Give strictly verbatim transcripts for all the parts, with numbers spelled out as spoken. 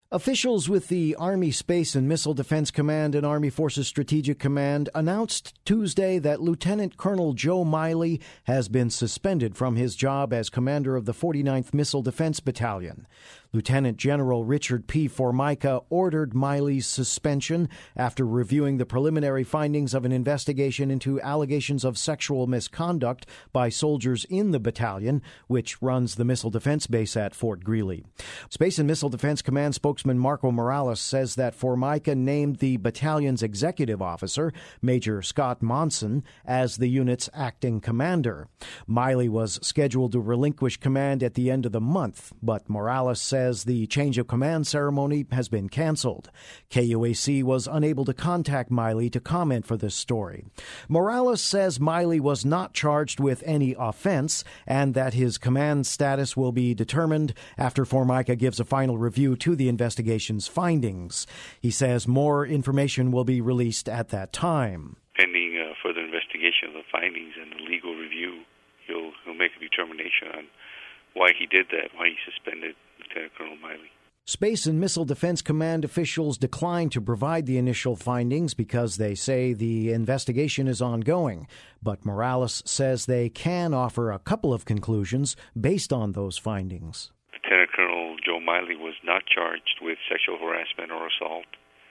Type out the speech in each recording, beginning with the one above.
Officials with the Army Space and Missile Defense Command and Army Forces Strategic Command announced Tuesday that Lieutenant Colonel Joe Miley has been suspended from his job as commander of the forty-ninth Missile Defense Battalion. Lieutenant General Richard P. Formica ordered Miley's suspension after reviewing the preliminary findings of an investigation into allegations of sexual misconduct by soldiers in the battalion, which runs the missile defense base at Fort Greely. Space and Missile Defense Command spokesman Marco Morales says that Formica named the battalion's executive officer, Major Scott Monson, as the unit's acting commander. Miley was scheduled to relinquish command at the end of the month, but Morales says Says the change of command ceremony has been canceled. K U A C was unable to contact Miley to comment for this story. Morales says Miley was not charged with any offense and that his command status will be determined after Formica gives a final review to the investigation's findings. He says more information will be released at that time. Pending uh, further investigation of the findings and the legal review, he'll, he'll make a determination on why he did that, why he suspended Lieutenant Colonel Miley. Space and Missile Defense Command officials declined to provide the initial findings because they say the investigation is ongoing. But Morales says they can offer a couple of conclusions based on those findings. Lieutenant Colonel Joe Miley was not charged with sexual harassment or assault,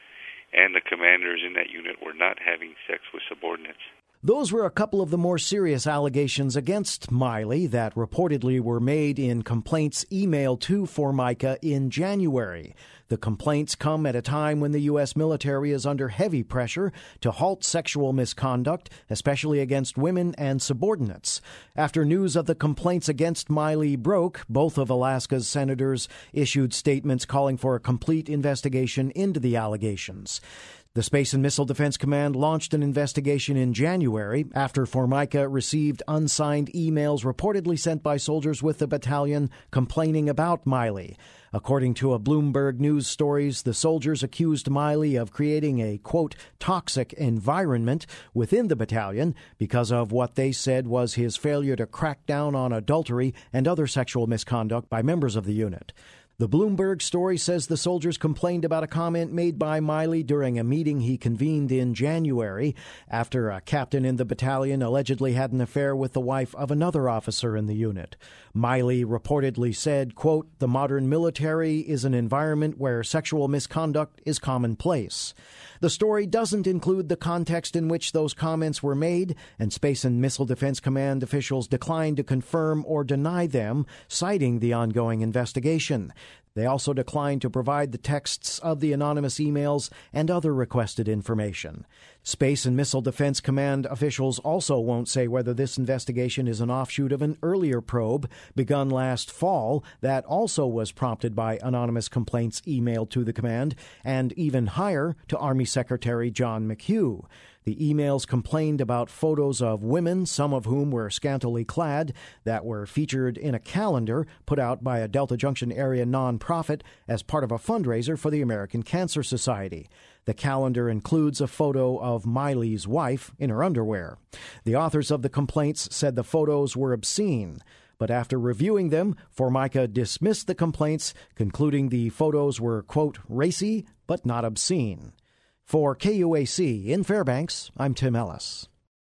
and the commanders in that unit were not having sex with subordinates. Those were a couple of the more serious allegations against Miley that reportedly were made in complaints emailed to Formica in January. The complaints come at a time when the U S military is under heavy pressure to halt sexual misconduct, especially against women and subordinates. After news of the complaints against Miley broke, both of Alaska's senators issued statements calling for a complete investigation into the allegations. The Space and Missile Defense Command launched an investigation in January after Formica received unsigned emails reportedly sent by soldiers with the battalion complaining about Miley. According to a Bloomberg News stories, the soldiers accused Miley of creating a, quote, toxic environment within the battalion because of what they said was his failure to crack down on adultery and other sexual misconduct by members of the unit. The Bloomberg story says the soldiers complained about a comment made by Miley during a meeting he convened in January after a captain in the battalion allegedly had an affair with the wife of another officer in the unit. Miley reportedly said, quote, the modern military is an environment where sexual misconduct is commonplace. The story doesn't include the context in which those comments were made, and Space and Missile Defense Command officials declined to confirm or deny them, citing the ongoing investigation. They also declined to provide the texts of the anonymous emails and other requested information. Space and Missile Defense Command officials also won't say whether this investigation is an offshoot of an earlier probe begun last fall that also was prompted by anonymous complaints emailed to the command, and even higher, to Army Secretary John McHugh. The emails complained about photos of women, some of whom were scantily clad, that were featured in a calendar put out by a Delta Junction area nonprofit as part of a fundraiser for the American Cancer Society. The calendar includes a photo of Miley's wife in her underwear. The authors of the complaints said the photos were obscene. But after reviewing them, Formica dismissed the complaints, concluding the photos were, quote, racy but not obscene. For K U A C in Fairbanks, I'm Tim Ellis.